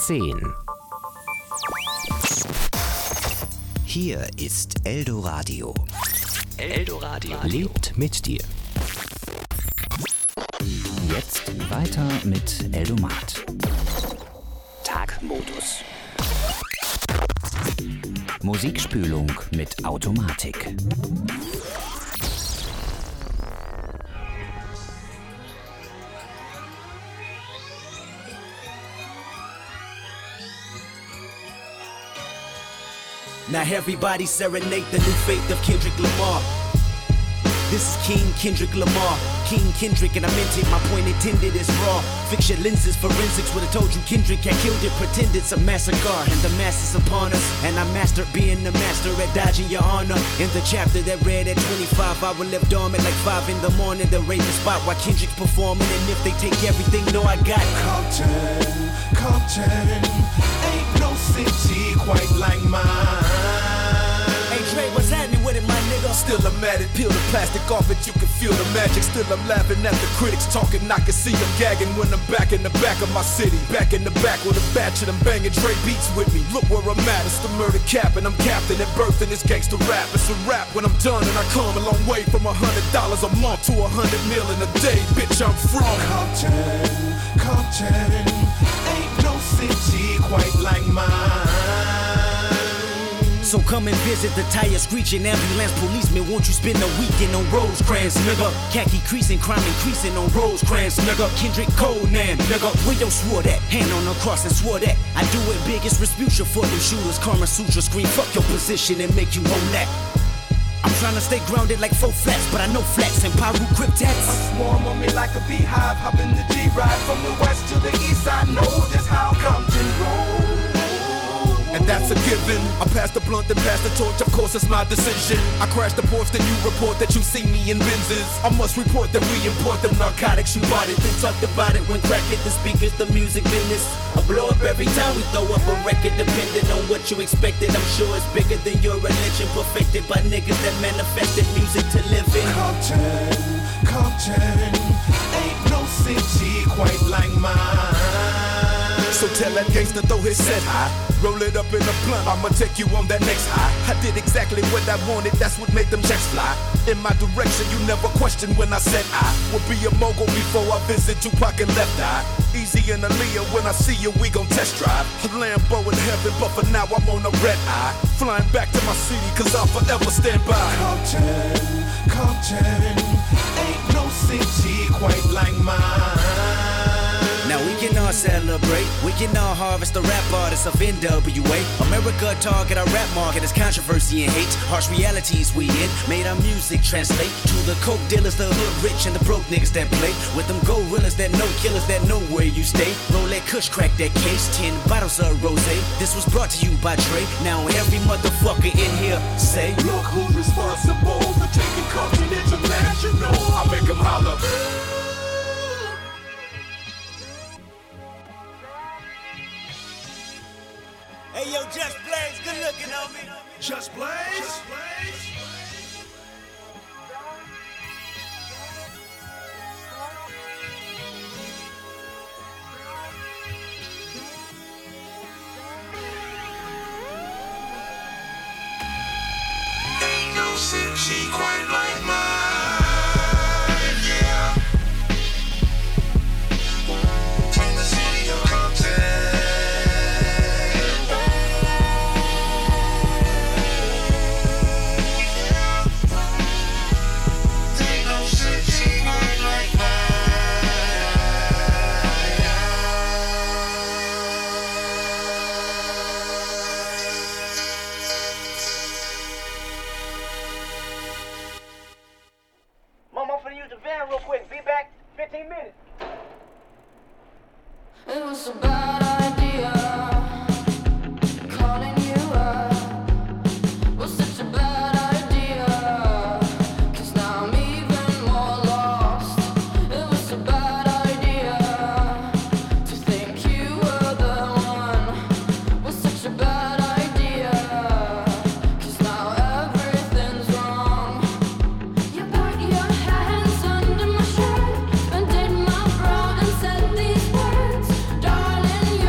10. Hier ist Eldoradio. Eldoradio lebt mit dir. Jetzt weiter mit Eldomat. Tagmodus. Musikspülung mit Automatik. Now everybody serenade the new faith of Kendrick Lamar. This is King Kendrick Lamar. King Kendrick, and I meant it, my point intended is raw. Fix your lenses, forensics would've told you Kendrick had killed it. Pretend it's a massacre, and the mass is upon us. And I mastered being the master at dodging your honor. In the chapter that read at 25, I will live dormant like 5 in the morning. The raise the spot while Kendrick's performing. And if they take everything, know I got Compton, ain't no city quite like mine. Hey Dre, what's happening with it, my nigga? Still I'm at it, peel the plastic off it, you can feel the magic. Still I'm laughing at the critics talking, I can see them gagging when I'm back in the back of my city. Back in the back with a batch of them banging Dre beats with me. Look where I'm at, it's the murder cap and I'm captain at birth in this gangster rap. It's a rap when I'm done and I come a long way from $100 a month to 100 mil in a day. Bitch, I'm from Compton, ain't no city quite like mine. So come and visit the tire screeching ambulance policeman. Won't you spend a weekend on Rosecrans, nigga? Khaki creasing, crime increasing on Rosecrans, nigga. Kendrick Conan, nigga. Where yo swore that? Hand on the cross and swore that. I do it biggest Respucia for them shooters. Karma Sutra scream, fuck your position and make you own that. I'm trying to stay grounded like 4 flats, but I know flats and Paru cryptats. Swarm on me like a beehive, hop in the G-Ride from the west to the east. I know just how Compton rolls. And that's a given. I pass the blunt and pass the torch, of course it's my decision. I crash the porch, then you report that you see me in Benzes. I must report that we import them narcotics, you bought it. Then talked about it when crack hit the speakers, the music business. I blow up every time we throw up a record, depending on what you expected. I'm sure it's bigger than your religion, perfected by niggas that manifested music to live in. Compton, ain't no city quite like mine. So tell that gangster throw his set high. Roll it up in a blunt, I'ma take you on that next high. I did exactly what I wanted, that's what made them checks fly. In my direction, you never questioned when I said I would be a mogul before I visit Tupac and Left Eye. Easy and Aaliyah, when I see you, we gon' test drive. A Lambo in heaven, but for now I'm on a red eye. Flying back to my city, cause I'll forever stand by. Compton, ain't no city quite like mine. Now we can all celebrate, we can all harvest the rap artists of NWA. America target our rap market as controversy and hate. Harsh realities we in, made our music translate to the coke dealers, the hood rich and the broke niggas that play with them gorillas that know killers that know where you stay. Roll that kush, crack that case, 10 bottles of rosé. This was brought to you by Dre. Now every motherfucker in here say, look who's responsible for taking Compton international. I make them holler. hey yo, Just Blaze, good looking on me. Just Blaze? Ain't no city quite like mine, yeah. In the city of Compton. Mom, I'm finna use the van real quick. Be back 15 minutes. It was a bad idea calling you up. Was such a bad idea, 'cause now I'm even more lost. It was a bad idea to think you were the one. Was such a bad idea, 'cause now everything's wrong. You put your hands under my shirt, undid my bra and said these words. Darling,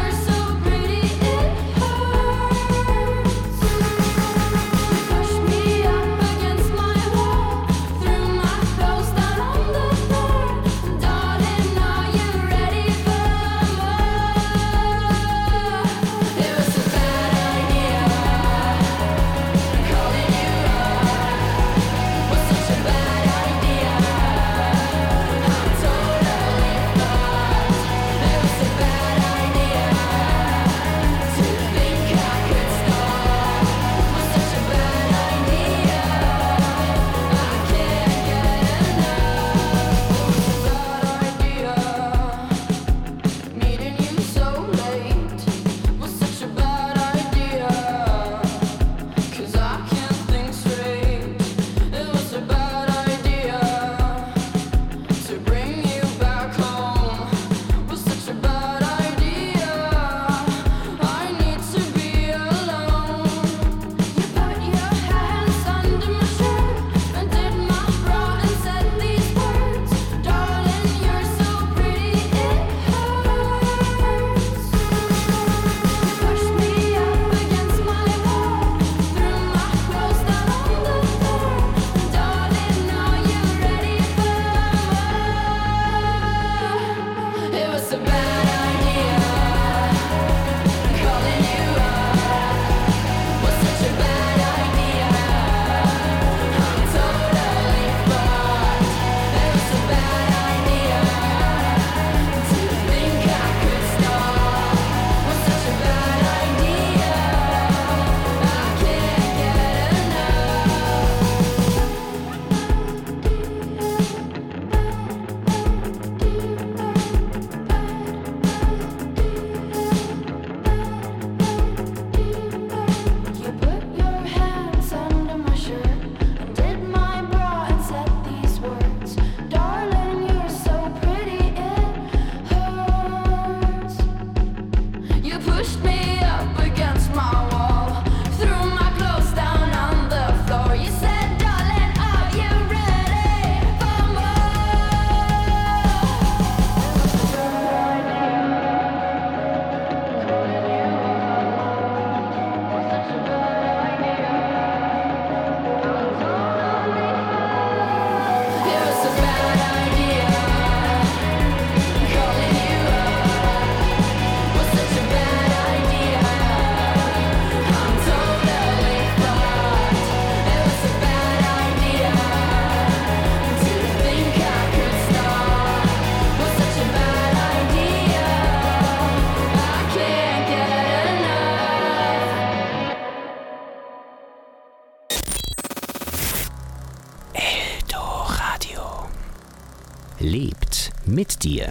lebt mit dir.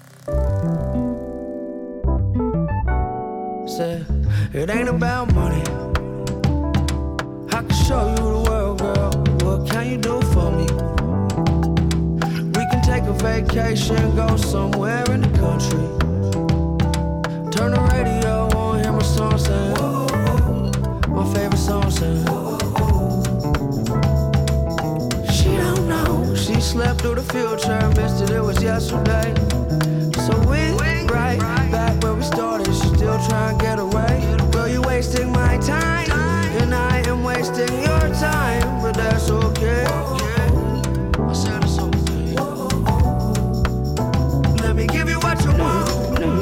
Said, it ain't about money. I can show you the world, girl. What can you do for me? We can take a vacation, go somewhere in the country. Turn the radio on, hear my song sing. My favorite song sing. She don't know. She slept through the future, missed it, it was yesterday. So we right back where we started. She still trying to get away. Girl, you wasting my time, and I am wasting your time, but that's okay. I said it's okay. Let me give you what you want.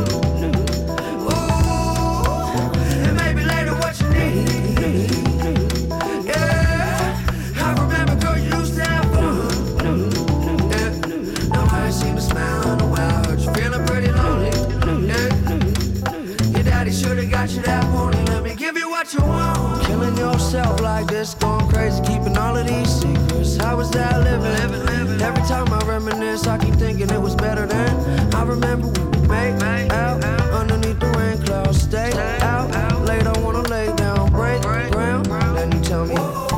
Ooh, and maybe later what you need. Yeah, I remember, girl, you used to have fun. Yeah, now I ain't seen a smile in a while. Heard you feeling pretty lonely. Yeah, your daddy should've got you that morning. Let me give you what you want. Killing yourself like this, going crazy, keeping all of these secrets. How was that living? Every time I reminisce, I keep thinking it was better then. I remember we made out underneath the rain clouds. Stay out late, I wanna lay down, break ground. Then you tell me,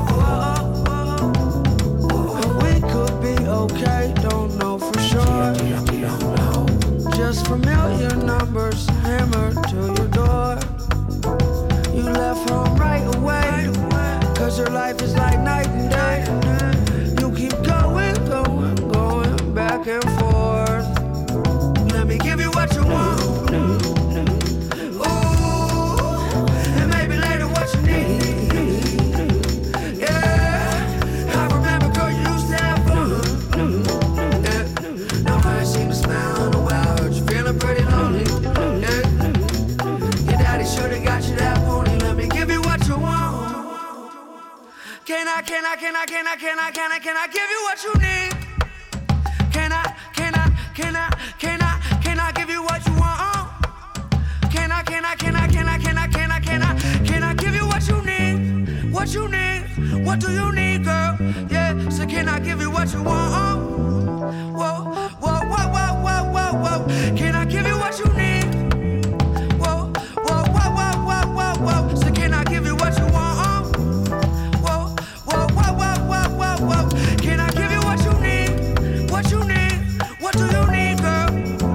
and we could be okay, don't know for sure. Just familiar numbers hammered to your door. You left home right away, cause your life is like night and day. You keep going back and forth. Let me give you what you want. Ooh, and maybe later what you need. Yeah, I remember, girl, you used to have fun. Yeah, now I ain't seen a smile in a while. Heard you feeling pretty lonely. Yeah, your daddy should've got you that pony. Let me give you what you want. Can I give you what you need? Can I give you what you want? Can I give you what you need? What you need? What do you need, girl? Yeah, so can I give you what you want? Whoa. Can I give you what you need? Whoa. So can I give you what you want? Whoa. Can I give you what you need? What you need? What do you need, girl?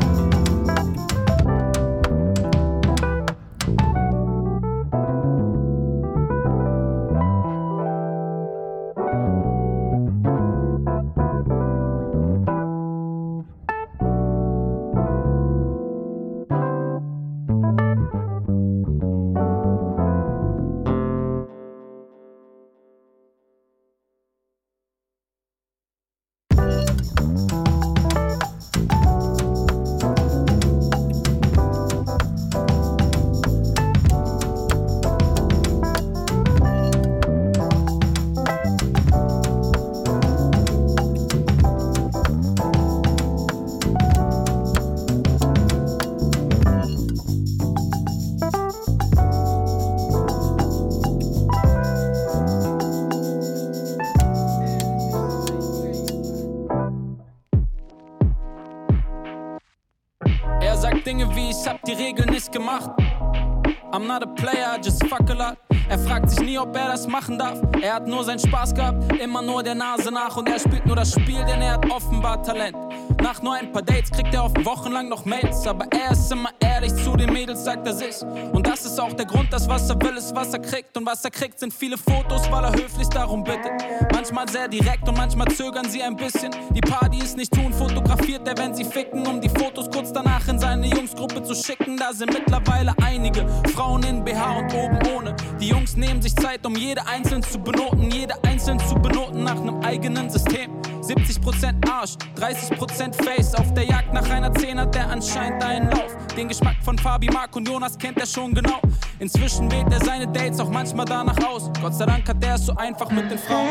Dinge wie ich hab die Regeln nicht gemacht. I'm not a player, just fuck a lot. Er fragt sich nie, ob er das machen darf. Er hat nur seinen Spaß gehabt, immer nur der Nase nach. Und er spielt nur das Spiel, denn er hat offenbar Talent. Nach nur ein paar Dates kriegt er oft wochenlang noch Mails. Aber er ist immer ehrlich zu den Mädels, sagt er sich. Und das ist auch der Grund, dass was er will, ist was er kriegt. Und was er kriegt, sind viele Fotos, weil er höflich darum bittet. Manchmal sehr direkt und manchmal zögern sie ein bisschen. Die paar, die es nicht tun, fotografiert er, wenn sie ficken. Um die Fotos kurz danach in seine Jungsgruppe zu schicken. Da sind mittlerweile einige Frauen in BH und oben ohne. Die Jungs nehmen sich Zeit, um jede einzeln zu benoten. Jede einzeln zu benoten nach einem eigenen System. 70% Arsch, 30% Face. Auf der Jagd nach einer 10 hat er anscheinend einen Lauf. Den Geschmack von Fabi, Mark und Jonas kennt er schon genau. Inzwischen wählt er seine Dates auch manchmal danach aus. Gott sei Dank hat er es so einfach mit den Frauen.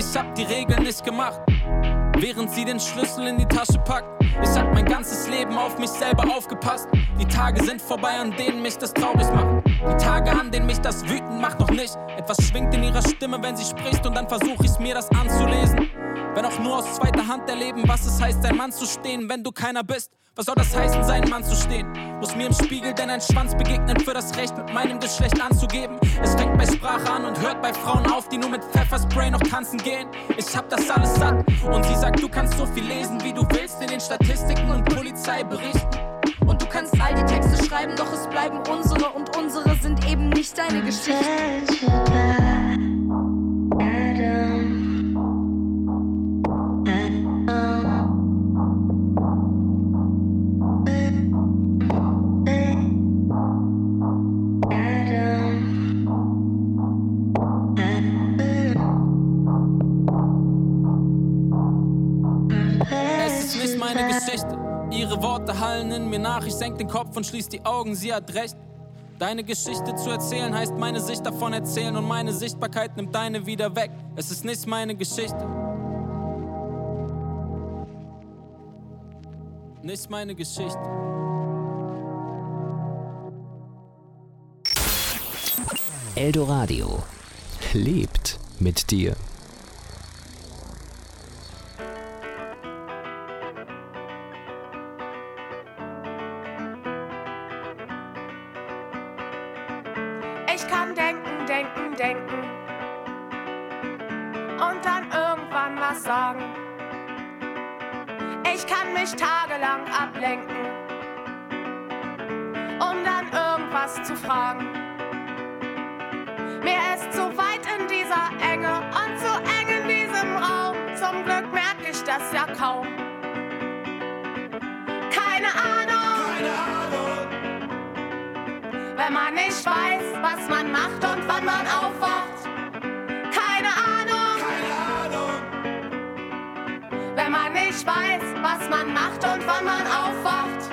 ich hab die Regeln nicht gemacht. Während sie den Schlüssel in die Tasche packt. Ich hab mein ganzes Leben auf mich selber aufgepasst. Die Tage sind vorbei, an denen mich das traurig macht. Die Tage, an denen mich das wütend macht, noch nicht. Etwas schwingt in ihrer Stimme, wenn sie spricht, und dann versuch ich mir das anzulesen. Wenn auch nur aus zweiter Hand erleben, was es heißt, ein Mann zu stehen, wenn du keiner bist. Was soll das heißen, sein Mann zu stehen? Muss mir im Spiegel denn ein Schwanz begegnen für das Recht, mit meinem Geschlecht anzugeben? Es fängt bei Sprache an und hört bei Frauen auf, die nur mit Pfefferspray noch tanzen gehen. Ich hab das alles satt und sie sagt, du kannst so viel lesen, wie du willst in den Statistiken und Polizeiberichten. Und du kannst all die Texte schreiben, doch es bleiben unsere und unsere sind eben nicht deine Geschichten. Ihre Worte hallen in mir nach, ich senk den Kopf und schließ die Augen, sie hat recht. Deine Geschichte zu erzählen heißt meine Sicht davon erzählen, und meine Sichtbarkeit nimmt deine wieder weg. Es ist nicht meine Geschichte. Nicht meine Geschichte. Eldoradio lebt mit dir. Ich kann denken, denken, denken und dann irgendwann was sagen. Ich kann mich tagelang ablenken, um dann irgendwas zu fragen. Mir ist zu weit in dieser Enge und zu eng in diesem Raum. Zum Glück merke ich das ja kaum. Keine Ahnung, keine Ahnung. Wenn man nicht weiß, was man macht und wann man aufwacht. Keine Ahnung, keine Ahnung. Wenn man nicht weiß, was man macht und wann man aufwacht.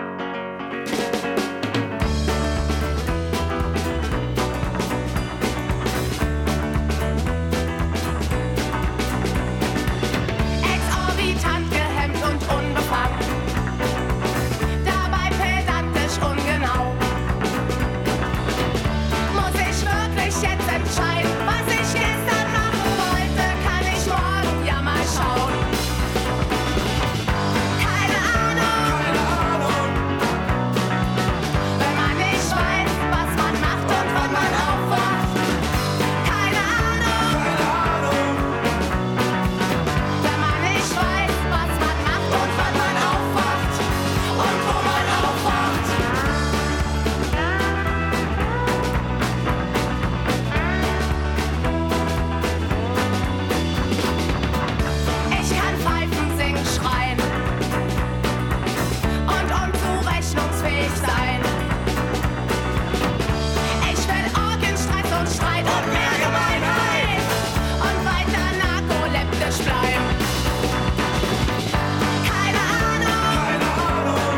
Exorbitant gehemmt und unbefangen. Dabei pedantisch ungenau. Muss ich wirklich jetzt entscheiden, was ich gestern machen wollte? Kann ich morgen ja mal schauen. Keine Ahnung, keine Ahnung. Wenn man nicht weiß, was man macht und wann man aufwacht. Keine Ahnung, keine Ahnung. Wenn man nicht weiß, was man macht und wann man aufwacht und wo man aufwacht. Ich kann pfeifen, singen, schreien und unzurechnungsfähig sein. Ich will Orgien, Stress und Streit und mehr Gemeinheit und weiter narkoleptisch bleiben. Keine Ahnung, keine Ahnung.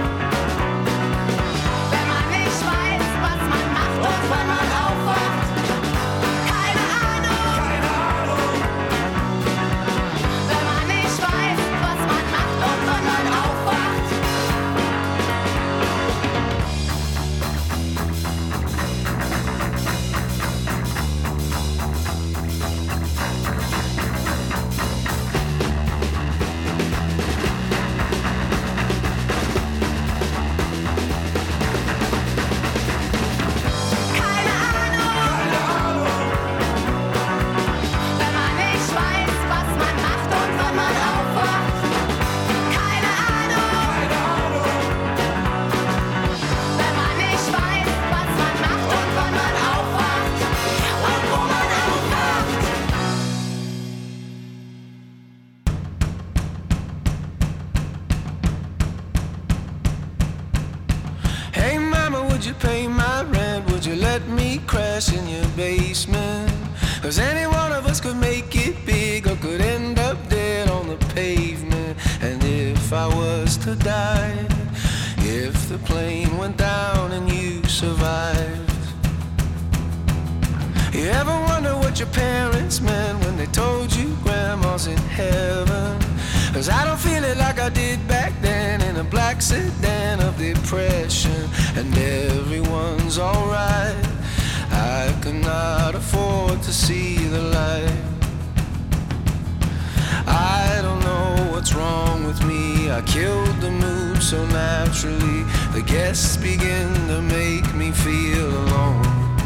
Wenn man nicht weiß, was man macht und wann man aufwacht. Keine Ahnung, keine Ahnung. Wenn man nicht weiß, was man macht und wann man aufwacht. Keine Ahnung, keine Ahnung. Wenn man nicht weiß, was man macht und wann man aufwacht. Keine Ahnung, keine Ahnung. Wenn man nicht weiß, was man macht und wann man aufwacht und wo man aufwacht. Hey mama, would you pay my rent? Would you let me crash in your basement? 'Cause any one of us could make it big or could end up dead on the pavement. And if I was to die, if the plane went down and you survived, you ever wonder what your parents meant when they told you grandma's in heaven. 'Cause I don't feel it like I did back then in a black sedan of depression. And everyone's alright. I cannot afford to see the light. I don't know what's wrong with me. I killed the mood so naturally. The guests begin to make me feel alone.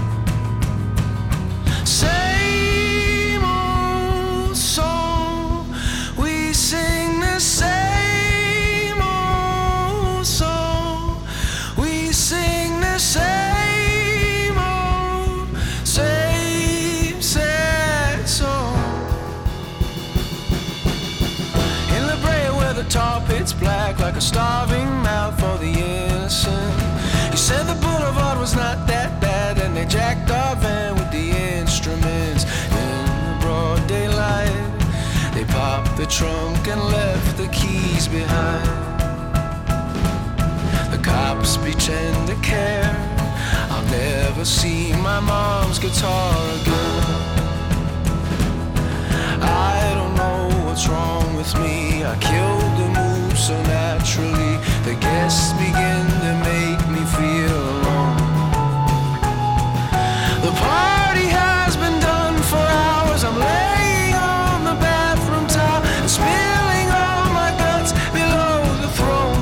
Same old song, we sing the same old song. We sing the same old, same sad song. In La Brea where the tar pit's black like a starving mouth for the innocent. You said the boulevard was not that bad, and they jacked our van with the instruments. In the broad daylight, they popped the trunk and left the keys behind. The cops pretend to care. I'll never see my mom's guitar again. I don't know what's wrong with me. I killed the mood so naturally. The guests begin to make me feel alone. The party has been done for hours. I'm laying on the bathroom towel and spilling all my guts below the throne.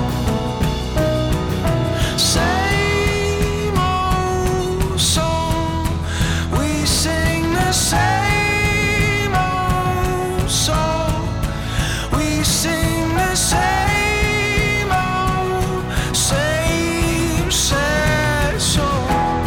Same old song, we sing the same old song. We sing the same old, same sad song.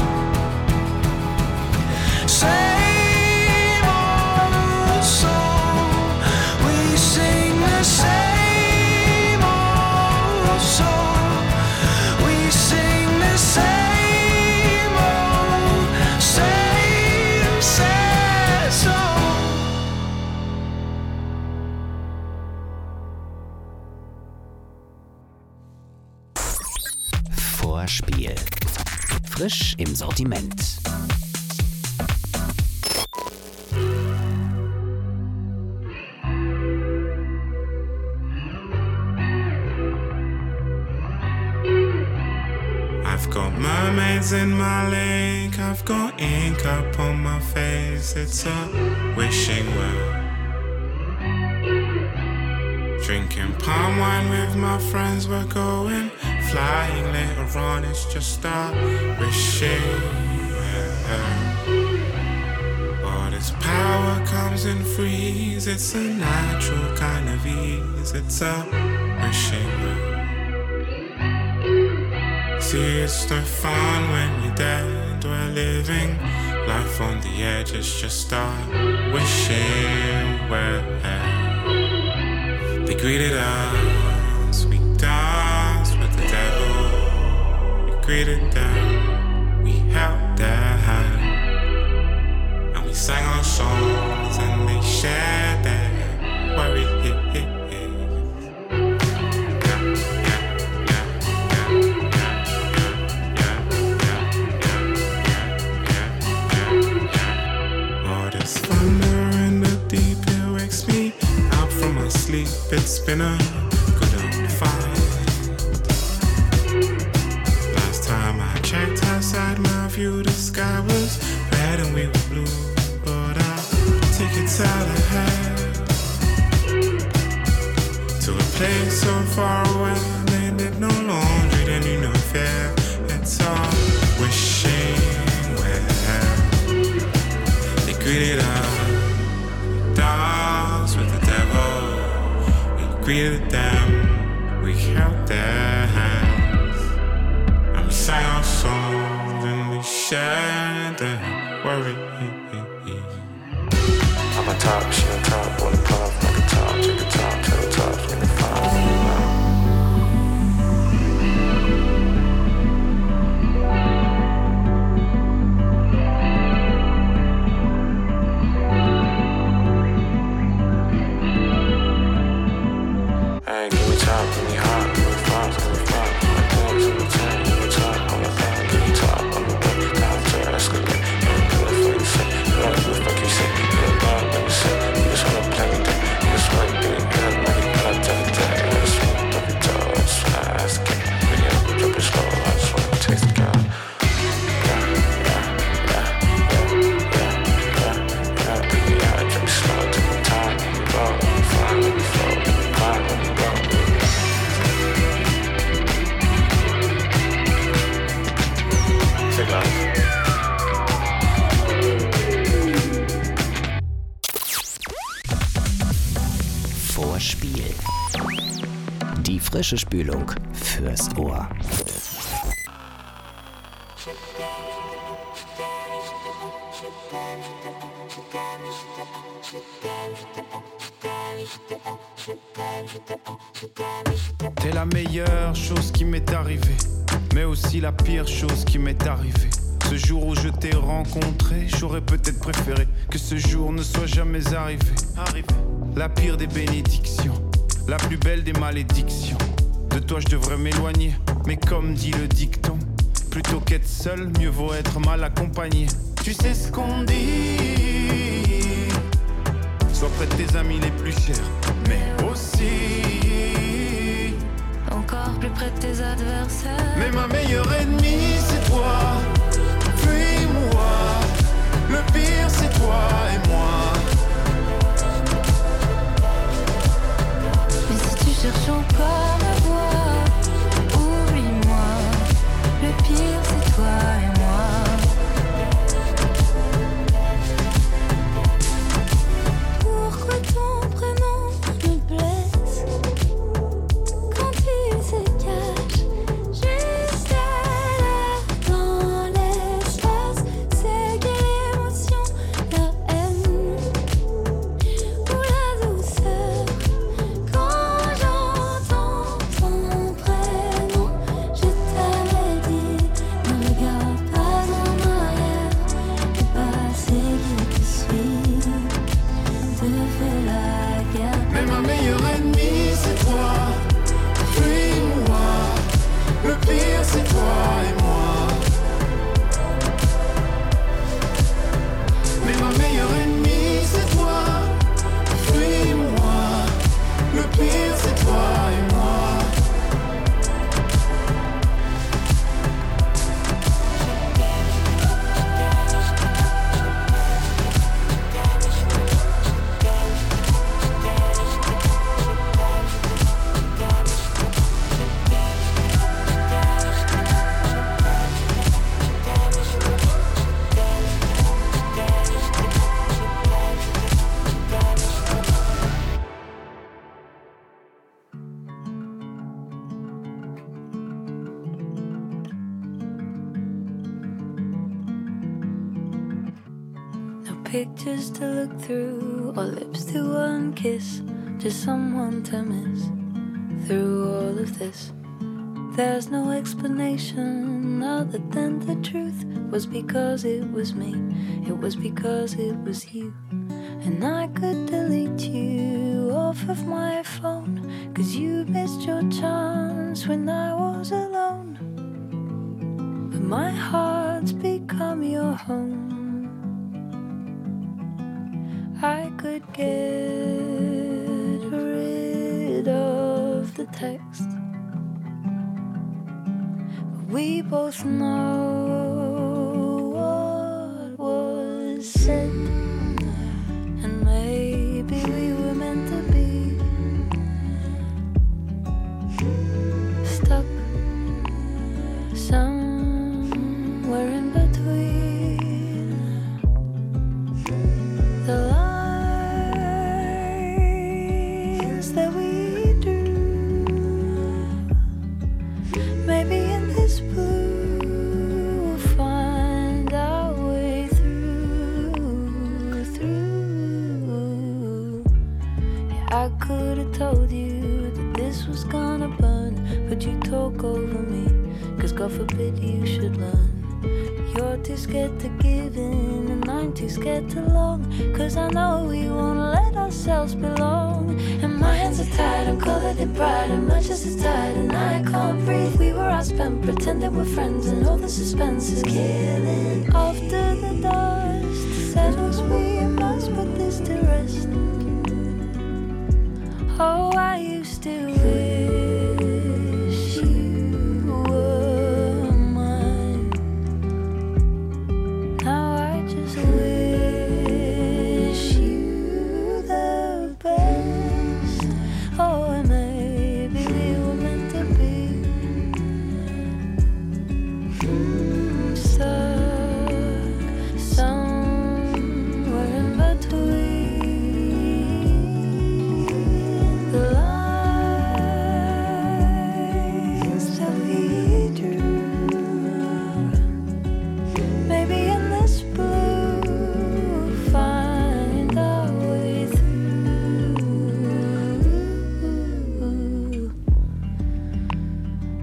Same old song, we sing the same old song. We sing the same old, same sad song. Vorspiel. Frisch im Sortiment. I've got mermaids in my lake, I've got ink up on my face, it's a wishing well. Drinking palm wine with my friends, we're going flying later on, it's just a wishing well. But its power comes in freeze, it's a natural kind of ease, it's a wishing well. See, it's no fun when you're dead, we're living life on the edge, it's just a wishing well. They greeted us, we danced with the devil. We greeted them, we held their hand. And we sang our songs and they shared their worries. Sleep, it's been a good old fight. Last time I checked outside my view, the sky was red and we were blue. But I'll take it out ahead to a place so far away. They did no laundry, they knew no fear. It's all wishing well. They greeted us, danced with the devil. Greeted them, we held their hands, and we sang our songs and we shared their worries. I'm a top, she on top, wanna pop, like a top, take a top, tell the top, give me five. Fuck you say. musikalische Spülung fürs Ohr. T'es la meilleure chose qui m'est arrivée, mais aussi la pire chose qui m'est arrivée. Ce jour où je t'ai rencontré, j'aurais peut-être préféré que ce jour ne soit jamais arrivé. La pire des bénédictions, la plus belle des malédictions. De toi je devrais m'éloigner, mais comme dit le dicton, plutôt qu'être seul, mieux vaut être mal accompagné. Tu sais ce qu'on dit, sois près de tes amis les plus chers, mais aussi encore plus près de tes adversaires. Mais ma meilleure ennemie c'est toi, fuis-moi. Le pire c'est toi et moi. Mais si tu cherches encore ma voix, oublie-moi. Le pire c'est toi et moi. Pourquoi ton prénom me blesse quand il se cache juste là dans l'espace? C'est quelle émotion, la haine ou la douceur? Quand j'entends ton prénom, je t'avais dit, ne regarde pas en arrière. Le passé qui te suit te fait la guerre. Mais ma meilleure ennemie c'est toi, fuis-moi. Le pire c'est toi et moi. Mais ma meilleure ennemie c'est toi, fuis-moi. Le pire c'est toi et moi. No pictures to look through, or lips to unkiss, just someone to miss. Through all of this, there's no explanation other than the truth was because it was me. It was because it was you. And I could delete you off of my phone, 'cause you missed your chance when I was alone. But my heart's become your home. I could get rid of the text, but we both know what was said, and maybe we were meant to be stuck somewhere in between the lines that we drew. Maybe in this blue we'll find our way through. Yeah, I could have told you that this was gonna burn, but you talk over me, 'cause God forbid you should learn. You're too scared to give in, and I'm too scared to long, 'cause I know we won't let ourselves belong. And my hands are tied, I'm colored in pride, and my chest is tight, and I can't breathe. We were outspent, pretending we're friends, and all the suspense is killing. After the dust settles, we must put this to rest. Oh, I used to wish you were mine. Now I just wish you the best. Oh, and maybe we were meant to be stuck somewhere in between the lines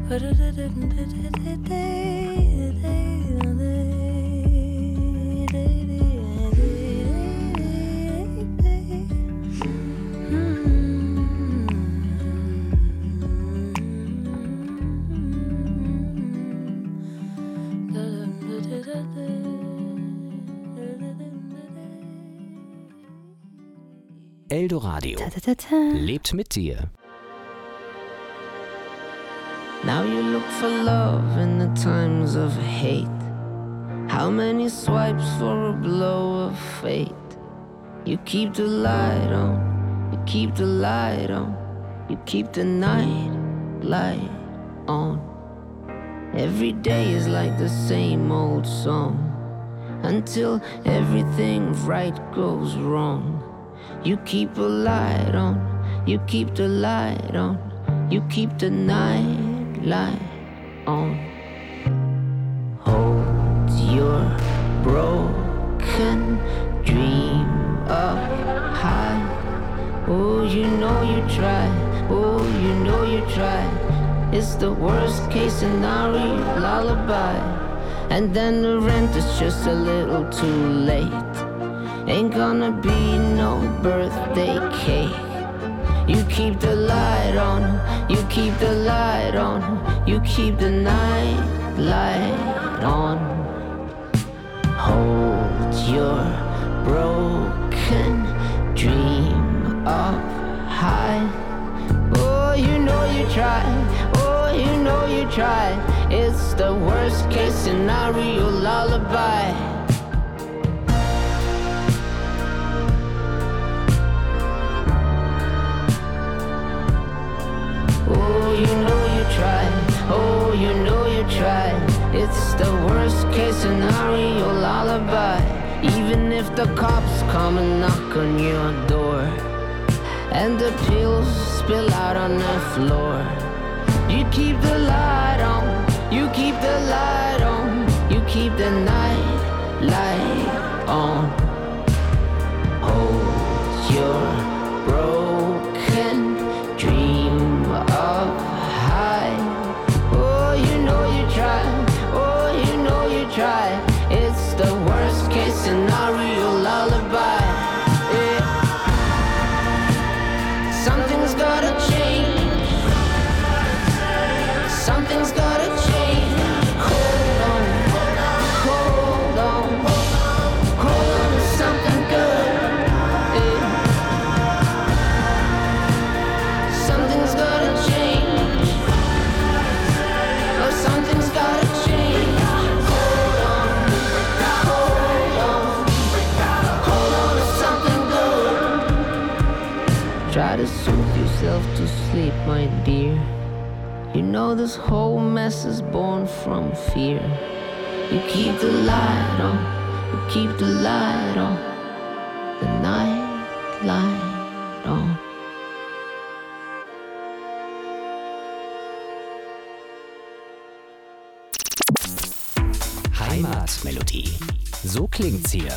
Eldoradio lebt mit dir. Now you look for love in the times of hate. How many swipes for a blow of fate? You keep the light on, you keep the light on, you keep the night light on. Every day is like the same old song, until everything right goes wrong. You keep a light on, you keep the light on, you keep the night light on. Hold your broken dream up high. Oh, you know you try, oh, you know you try. It's the worst case scenario lullaby. And then the rent is just a little too late. Ain't gonna be no birthday cake. You keep the light on, you keep the light on, you keep the night light on. Hold your broken dream up high. Oh, you know you try, oh, you know you try. It's the worst case scenario lullaby. Oh, you know you try, oh, you know you try. It's the worst case scenario lullaby. Even if the cops come and knock on your door, and the pills spill out on the floor, you keep the light on, you keep the light on, you keep the night light on. Hold your broken dream up high. Oh, you know you try, oh, you know you try. It's the worst case scenario lullaby. Yeah. Something's gotta change, something's gotta change. Hold on, hold on, hold on to something good. Yeah. Something's gotta change, oh, something's gotta change. Hold on, hold on, hold on to something good. Try to soothe yourself to sleep, my dear. You know this whole mess is born from fear. You keep the light on, you keep the light on, the night light on. Heimatmelodie. So klingt's hier.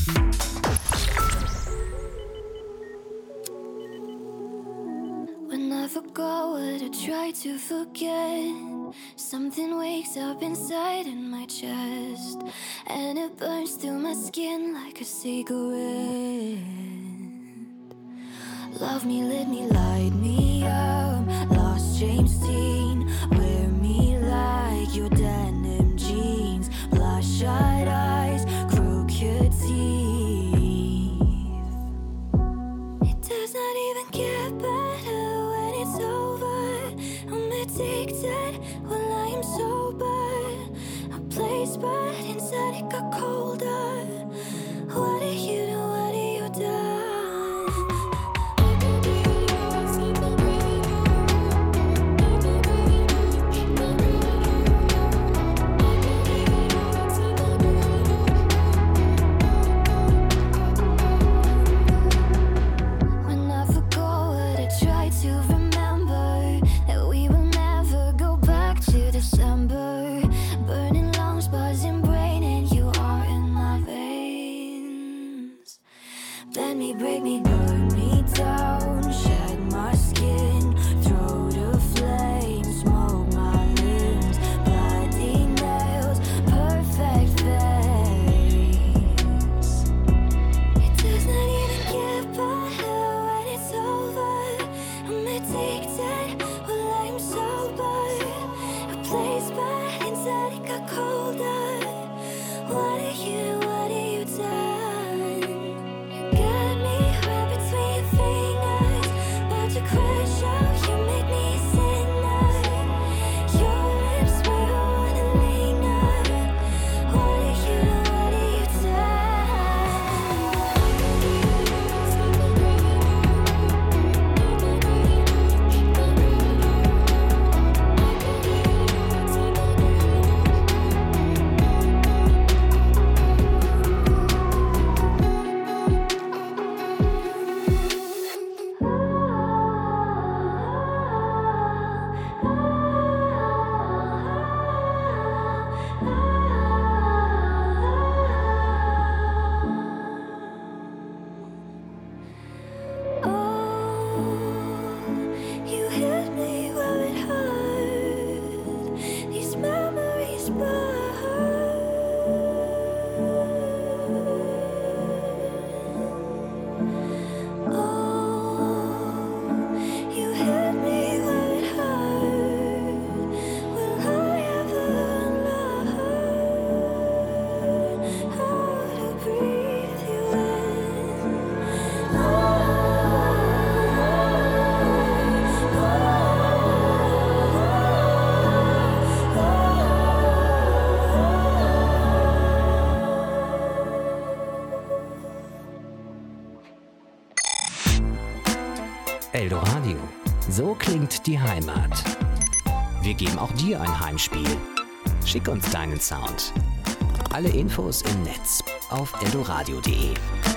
When I forgot what I tried to forget, something wakes up inside in my chest, and it burns through my skin like a cigarette. Love me, let me, light me up. Lost James Dean, wear me like your denim jeans. Bloodshot eyes, crooked teeth. It does not even get better when it's over. I'm addicted while I am sober. A place but inside it got colder. What are you doing? What are you done? December, burning lungs, buzzing brain, and you are in my Eldoradio. So klingt die Heimat. Wir geben auch dir ein Heimspiel. Schick uns deinen Sound. Alle Infos im Netz auf eldoradio.de.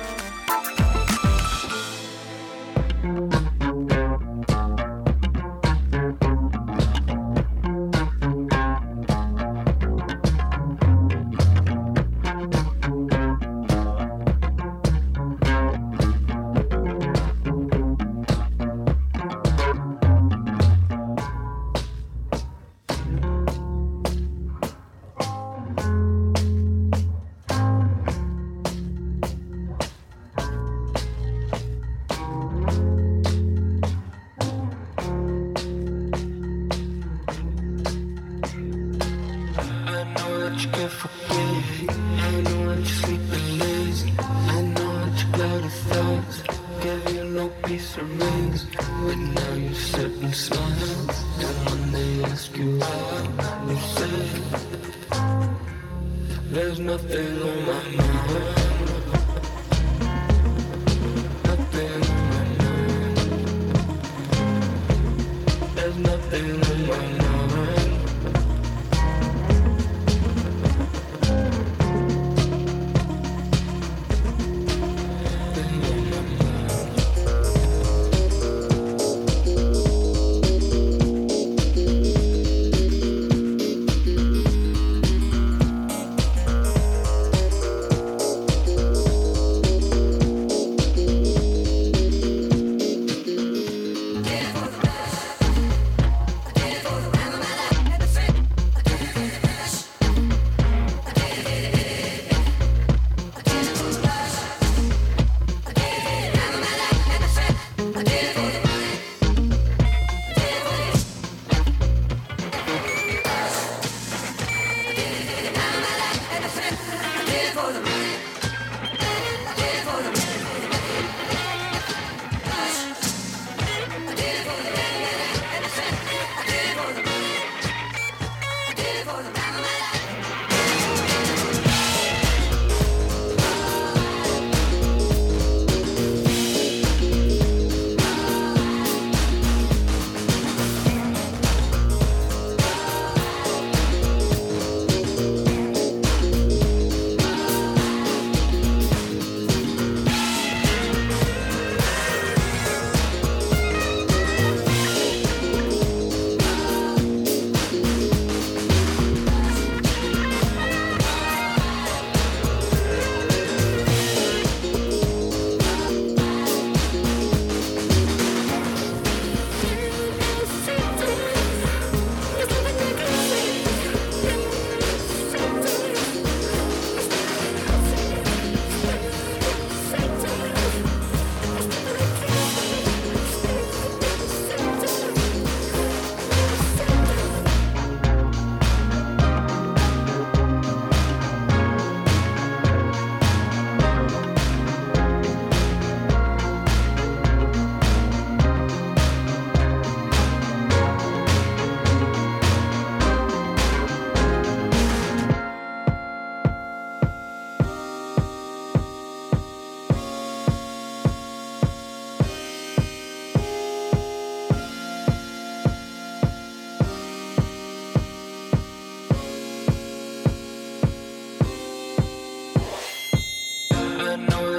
There's nothing on my mind. Nothing on my mind. There's nothing on my mind.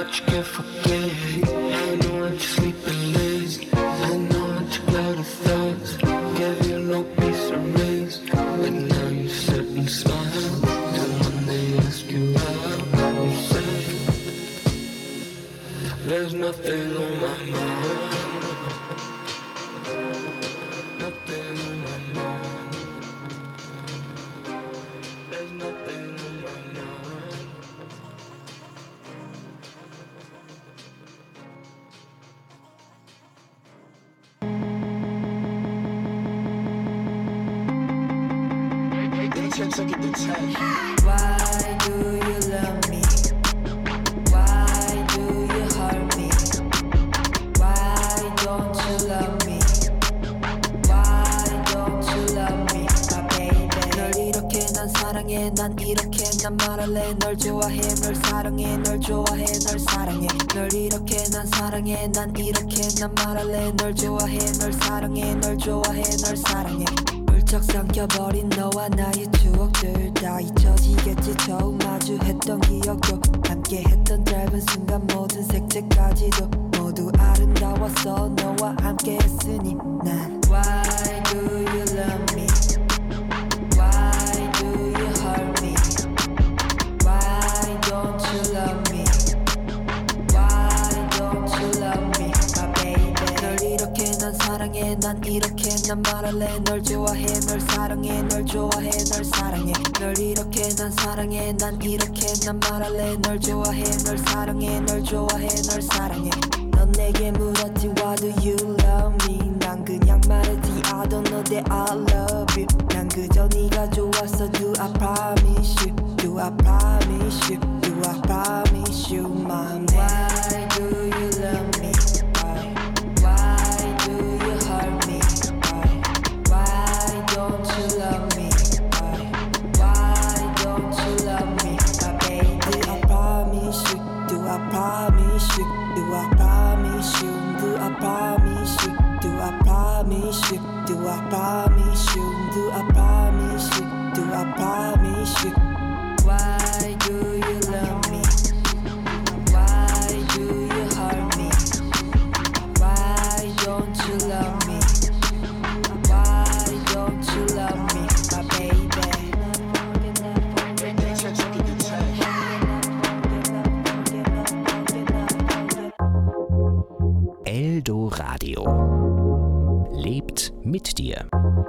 what you can't forget. I know what you're sleeping lazy. I know what you clouded thoughts. Gave you no peace or rest. But now you sit and smile. And when they ask you out, you say, there's nothing on my mind. Nothing on my mind. There's nothing on my mind. Why do you love me? Why do you hurt me? Why don't you love me? Why don't you love me, my baby? 널 이렇게 난 사랑해, 난 이렇게 난 말할래. 널 좋아해, 널 사랑해, 널 좋아해, 널 사랑해. 널 이렇게 난 사랑해, 난 이렇게 난 말할래. 널 좋아해, 널 사랑해, 널 좋아해, 널 사랑해. 훌쩍 삼켜버린 너와 나의 추억들 다 잊혀지겠지. 처음 마주했던 기억도 함께했던 짧은 순간 모든 색채까지도 모두 아름다웠어. 너와 함께했으니 난 Why do you love me? Why do you hurt me? Why don't you love me? Why don't you love me, my baby? 널 이렇게 난 사랑해, 난 이렇게 난 말할래. 널 좋아해, 널 사랑해, 널 좋아해, 널 사랑해. 널 이렇게 난 사랑해, 난 이렇게 난 말할래. 널 좋아해, 널 사랑해, 널 좋아해, 널 사랑해. 넌 내게 물었지 Why do you love me? 난 그냥 말했지 I don't know that I love you. 난 그저 네가 좋았어. Do I promise you? Do I promise you? Do I promise you, my man? Why do you love me? Why do you hurt me? Why don't you love me? Why don't you love me, my baby? Do I promise you? Do I promise you? Do I promise you? Do I promise you? Do I promise you? Do I promise you? Do I promise you? Do I promise you? Why do you love me? Why do you hurt me? Why don't you love me? Why don't you love me, my baby? Eldo Radio lebt mit dir.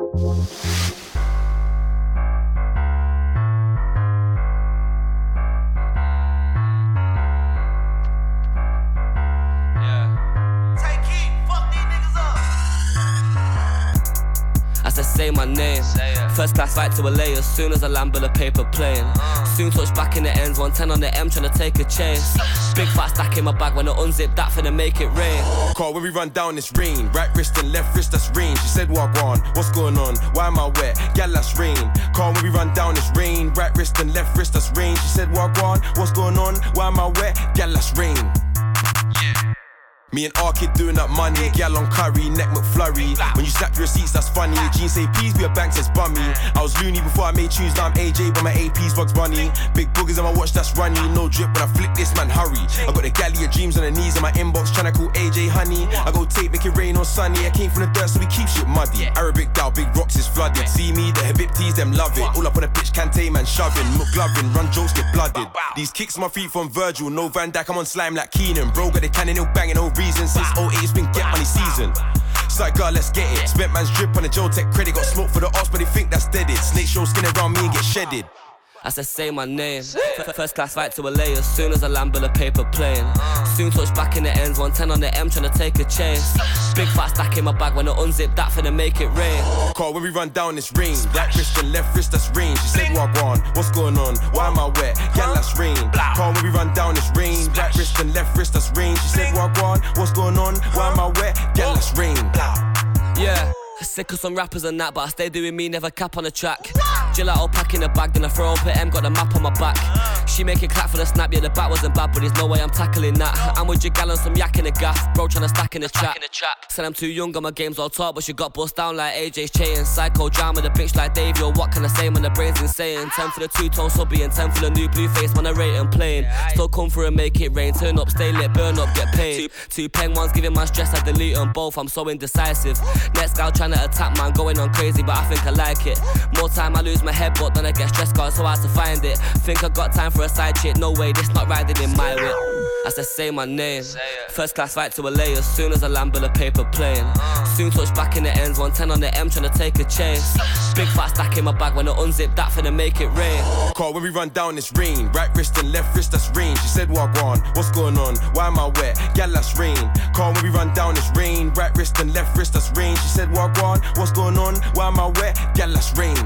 Say my name. First class flight to LA as soon as I land with a paper plane. Soon touch back in the ends, 110 on the M trying to take a chase. Big fat stack in my bag when I unzip that finna make it rain. Call when we run down it's rain. Right wrist and left wrist that's rain. She said Wagwan, what's going on? Why am I wet? Gal that's rain. Call when we run down it's rain. Right wrist and left wrist that's rain. She said Wagwan, what's going on? Why am I wet? Gal that's rain. Me and R-Kid doing up money. Gal on curry, neck McFlurry. When you snap your receipts, that's funny. Jeans say peas, be a bank says bummy. I was loony before I made tunes, now I'm AJ, but my AP's Bugs Bunny. Big boogers on my watch, that's runny. No drip, when I flick this, man, hurry. I got the galley of dreams on the knees in my inbox, tryna call AJ honey. I go tape, make it rain on sunny. I came from the dirt, so we keep shit muddy. Arabic gal, big rocks is flooded. See me, the Habibtis, them love it. All up on the pitch, Kante, man, shoving. McLovin, run jokes, get blooded. These kicks on my feet from Virgil. No Van Dijk, I'm on slime like Keenan. Bro, got the cannon, no banging, no reason. Since 08, it's been get money season. Side girl, let's get it. Spent man's drip on the Joe Tech credit. Got smoke for the arse, but they think that's deaded. Snake show skin around me and get shedded. I said say my name. First class flight to LA as soon as I land with a paper plane. Soon touch back in the ends, 110 on the M trying to take a chase. Big fat stack in my bag when I unzip that finna make it rain. Call when we run down it's rain. Right wrist and left wrist that's rain. She said Wagwan, what's going on? Why am I wet? Gal that's rain. Call when we run down it's rain. Right wrist and left wrist that's rain. She said Wagwan, what's going on? Why am I wet? Gal that's rain. Yeah. Sick of some rappers and that, but I stay doing me, never cap on the track. Gelato pack in a bag, then I throw up at M, got the map on my back. She make it clap for the snap, yeah the bat wasn't bad, but there's no way I'm tackling that. I'm with your gal on some yak in the gaff, bro tryna stack in the trap. Said I'm too young, got my games all top, but she got bust down like AJ's chain. Psycho drama, the bitch like Dave, yo what can I say when the brain's insane. 10 for the two-tone subby and 10 for the new blue face, man I rate and plain. Still come through and make it rain, turn up, stay lit, burn up, get paid. Two pen ones giving my stress, I delete them both, I'm so indecisive. Next gal tryna attack man, going on crazy, but I think I like it. More time I lose my head, but then I get stressed, got so hard to find it. Think I got time for a side chick, no way, this not riding in my whip. I said say my name, first class flight to LA as soon as I land with a paper plane. Soon touch back in the ends, 110 on the M tryna take a chase. Big fat stack in my bag when I unzip that finna make it rain. Call when we run down it's rain, right wrist and left wrist that's rain. She said wagwan, what's going on, why am I wet, gal that's rain. Call when we run down it's rain, right wrist and left wrist that's rain. She said wagwan, what's going on, why am I wet, gal that's rain.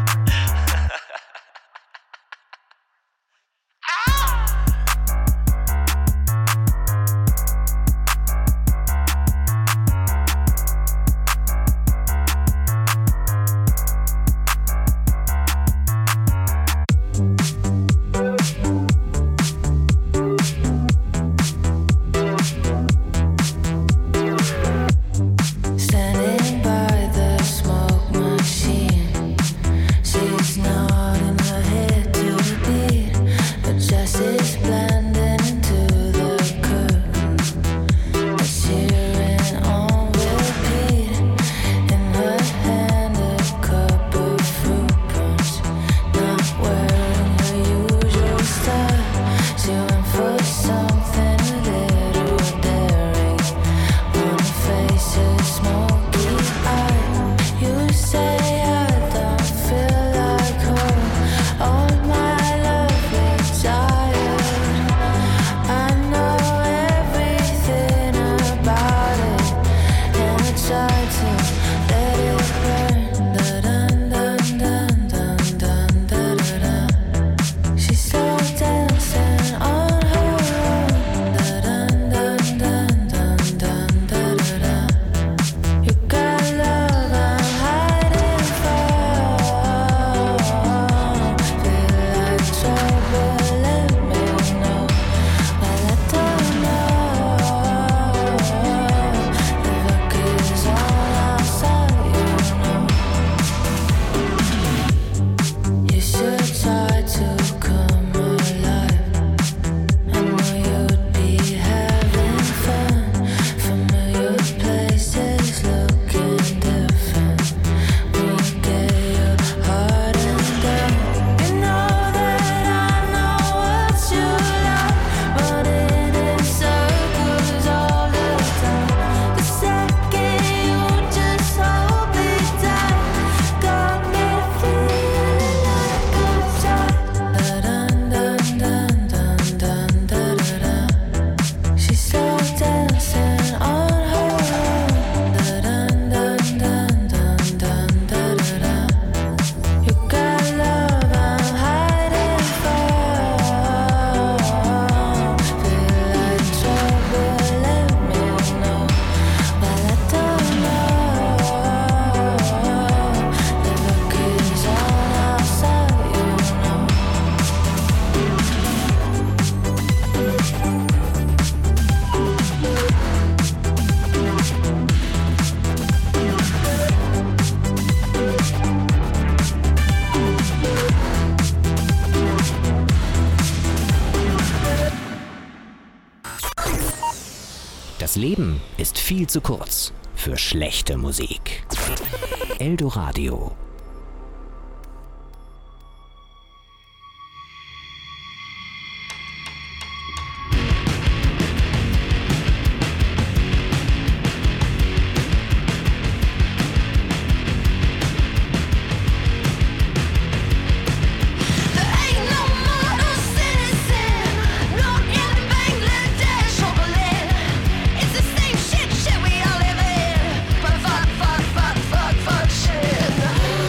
Standing by the smoke machine, she's nodding her head to the beat. Her chest is blending into the curtain. It's cheering on repeat. In her hand a cup of fruit punch. Not wearing her usual style, she went for something a little daring. On her face a smoky eye. You say I don't feel like home. All my love retired. I know everything about it, and I try to let it burn. Da-dun, dun, dun, dun, dun, da-da-da. She's slow dancing on her own. Da-dun, dun, dun, dun, dun, da-da-da. You got love I'm hiding from. Feel like trouble, let me know. But I don't know. The look is on outside, you should try to come alive. I know you'd be having fun. Familiar places looking different. When you get your heart undone, you know that I know what you like. Running in circles all the time. The second you just hold me tight, got me feeling like I'm shot. Da-dun, dun, dun, dun, dun, da-da-da. She's slow dancing on her own. Da-dun, dun, dun, dun, dun, da-da-da. You got love I'm hiding from. Feel like trouble, let me know. But I don't know. The look is on outside, you know. Das Leben ist viel zu kurz für schlechte Musik. Eldoradio. Ain't no model citizen, not in Bangladesh or Berlin. It's the same shit we all live in. But fuck shit.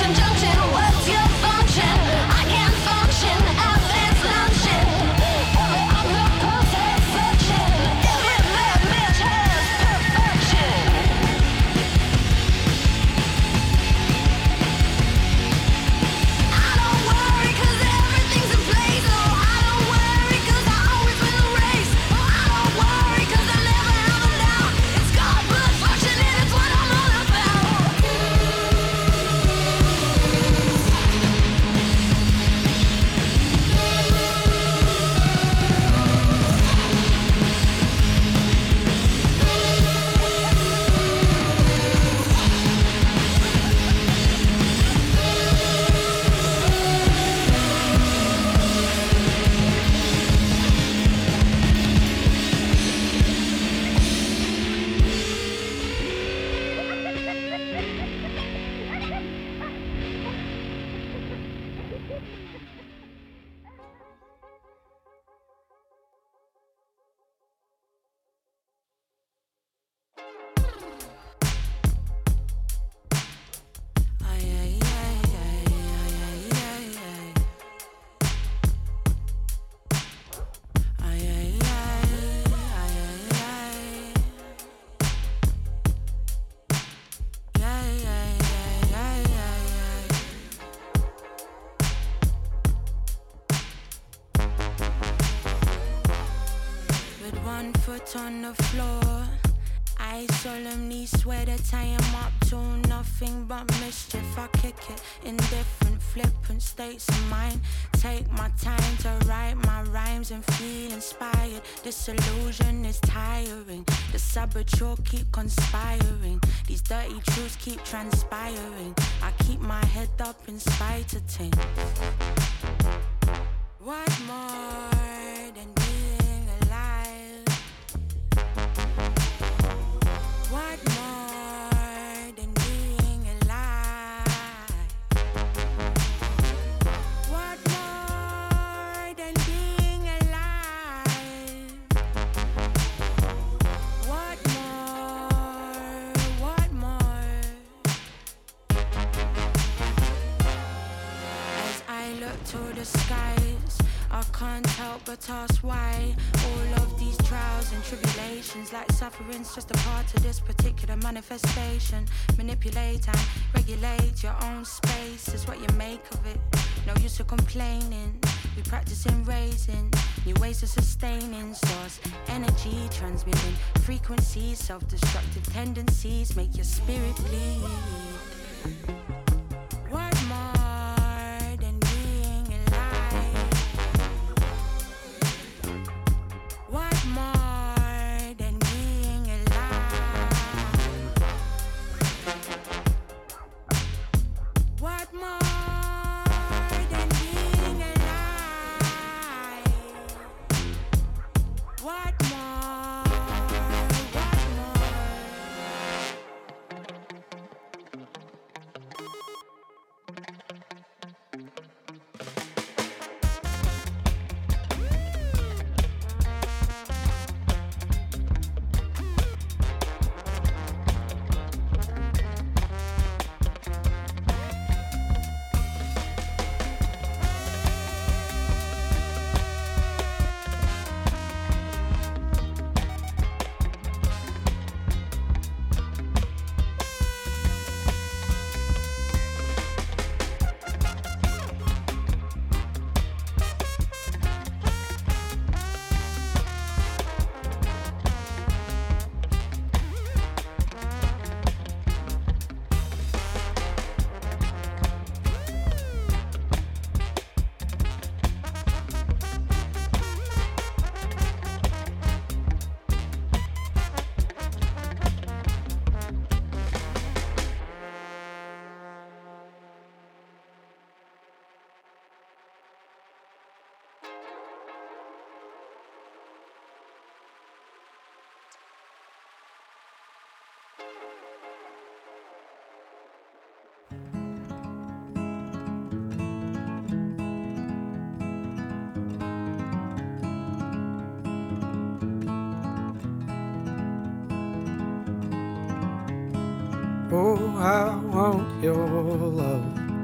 junction. What's your function? I can't function at this luncheon. Every octopus has suction. Every man bitch has perfection. I don't worry 'cause everything's in place. Oh, I don't worry 'cause I always win the race. Oh, I don't worry 'cause I never have a doubt. It's God blood function and it's what I'm all about. With one foot on the floor, I solemnly swear that I am up to nothing but mischief. I kick it in different flippant states of mind. Take my time to write my rhymes and feel inspired. Disillusion is tiring. The saboteur keep conspiring. These dirty truths keep transpiring. I keep my head up in spite of things. What more than being alive? What more than being alive? What more than being alive? What more? As I look to the skies, I can't help but ask why all of these trials and tribulations, like suffering's just a part of this particular manifestation. Manipulate and regulate your own space is what you make of it. No use of complaining. We practicing raising new ways of sustaining source energy, transmitting frequencies, self-destructive tendencies make your spirit bleed. What more than being alive? What more than being alive? What more than being alive? What more? What more? Oh, I want your love.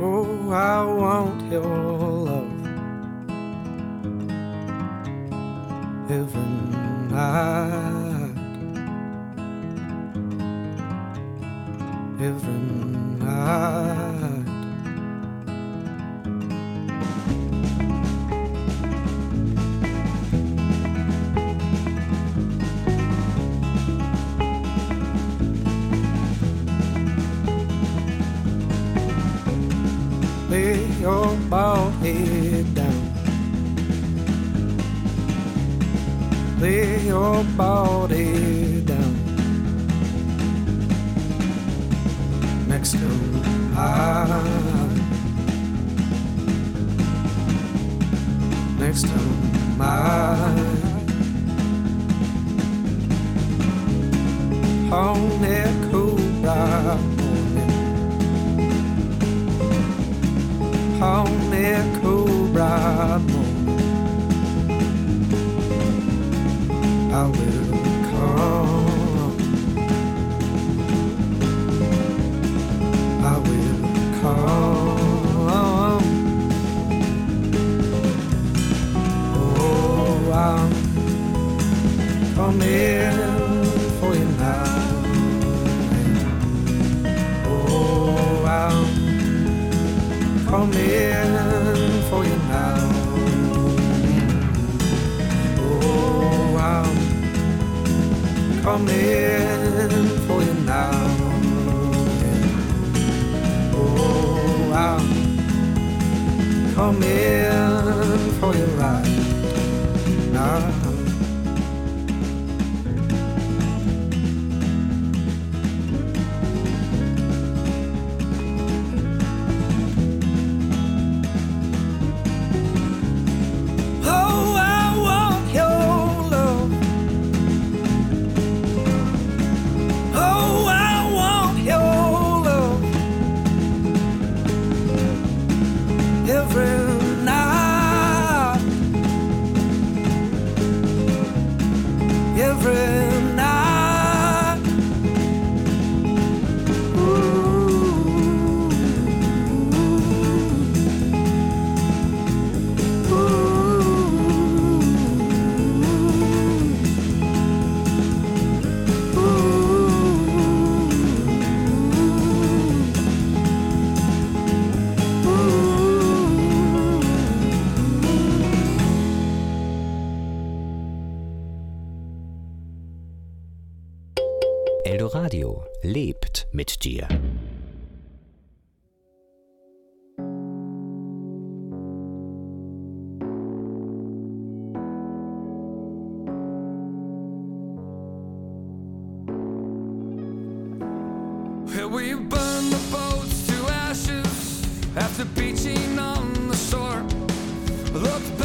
Oh, I want your love every night, every night. Lay your bald head down. Lay your bald head down next to mine, next to mine. On that cool bright morning, on that cool bright morning, I will come, I will come. Oh, I'm coming for you now. Oh, I'm coming for you now. Oh, I'm coming for you now. Oh, I'm coming for you right now. Eldoradio lebt mit dir. Where we burn the boats to ashes after beaching on the shore. Look